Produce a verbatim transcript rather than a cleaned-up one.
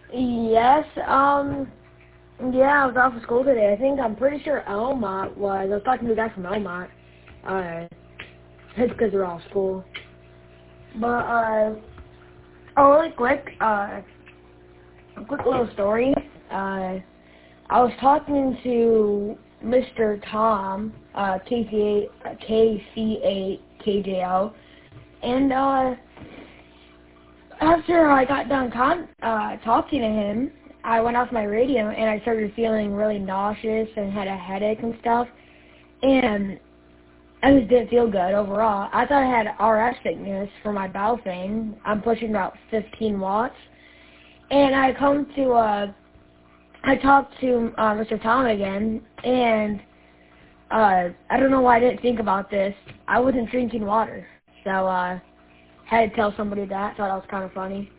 Yes, um, yeah, I was off of school today. I think, I'm pretty sure Elmont was. I was talking to a guy from Elmont. Uh, it's because they're off school. But, uh, oh, really quick, uh, a quick little story. Uh, I was talking to Mister Tom, uh, K C eight K J L, and, uh, after I got done con- uh, talking to him, I went off my radio and I started feeling really nauseous and had a headache and stuff. And I just didn't feel good overall. I thought I had R F sickness for my bowel thing. I'm pushing about fifteen watts. And I come to, uh, I talked to uh, Mister Tom again, and uh, I don't know why I didn't think about this. I wasn't drinking water. So, uh, had to tell somebody that. Thought that was kind of funny.